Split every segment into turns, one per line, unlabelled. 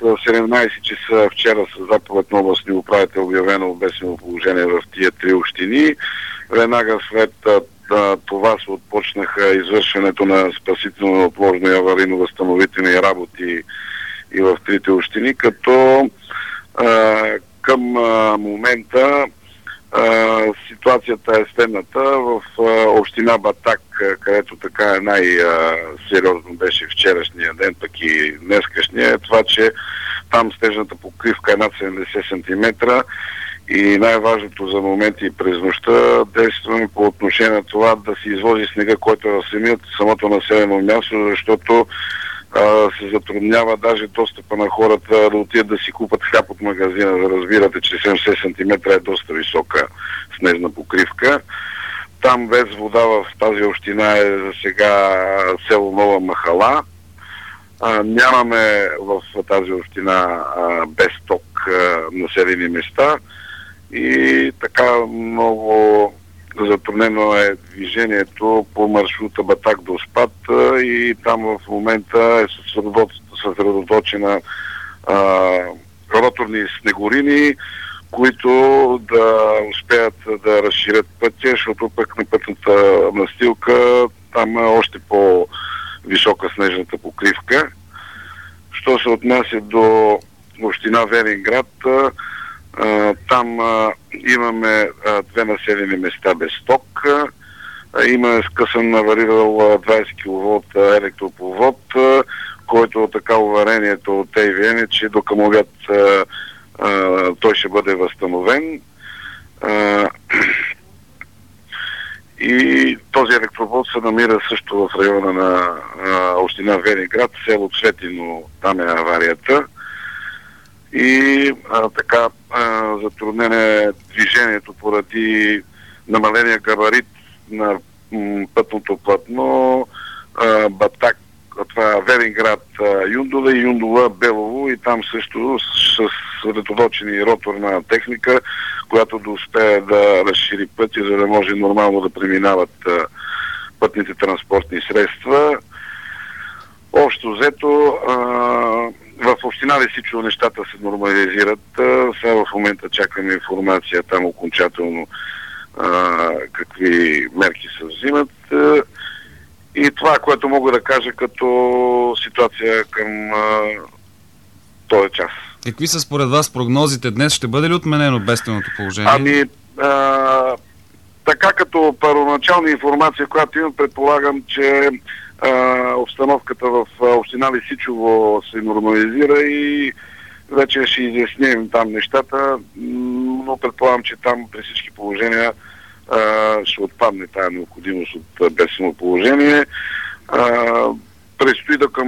17 часа вчера с заповед на областния управител обявено бедствено положение в тия 3 общини. Веднага след това се отпочнаха извършването на спасително, неотложно и аварийно-възстановителни работи и в 3 общини, като към момента ситуацията е следната. В община Батак, където така най-сериозно беше вчерашния ден, пък и днескашния, е това, че там снежната покривка е над 70 см и най-важното за моменти и през нощта действаме по отношение на това да се извози снега, който е в самото населено място, защото се затруднява даже достъпа на хората да отидат да си купат хляб от магазина. Да разбирате, че 70 см е доста висока снежна покривка. Там без вода в тази община е за сега село Нова Махала. Нямаме в тази община без ток населени места и така много затруднено е движението по маршрута Батак до Спад и там в момента е съсредоточена роторни снегорини, които да успеят да разширят пътя, защото пък на пътната настилка там е още по-висока снежната покривка. Що се отнася до община Велинград, там имаме 2 населени места без ток. Има скъсан аварирал 20 кВт електропровод, който така уверението от ЕВН е, че до към обяд той ще бъде възстановен. И този електропровод се намира също в района на община Велинград, село Цветино, там е аварията. И така затруднено е движението поради намаления габарит на пътното платно Батак, това Велинград Юндола и Юндола Белово, и там също с съсредоточени роторна техника, която да успее да разшири пътя, за да може нормално да преминават пътните транспортни средства. Общо взето в община Лесичево нещата се нормализират. Сега в момента чакаме информация там окончателно какви мерки се взимат. И това, което мога да кажа като ситуация към този час.
И какви са според вас прогнозите днес? Ще бъде ли отменено бедственото положение?
Така като първоначална информация, която имам, предполагам, че обстановката в община Лесичево се нормализира и вече ще изясним там нещата, но предполагам, че там при всички положения ще отпадне тая необходимост от бедствено положение. Предстои да към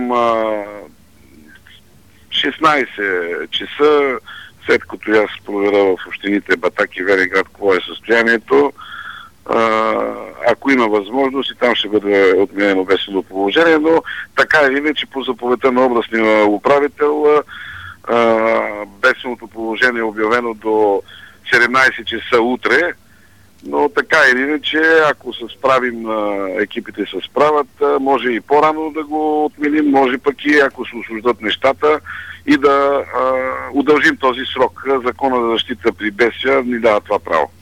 16 часа, след като аз проверя в общините Батак и Велинград какво е състоянието, ако има възможност и там ще бъде отменено бедствено положение, но така или иначе по заповедта на областния управител бедственото положение е обявено до 17 часа утре, но така или иначе, ако се справим, екипите се справят, може и по-рано да го отменим, може пък и ако се осуждат нещата и да удължим този срок. Закона за защита при бедствия ни дава това право.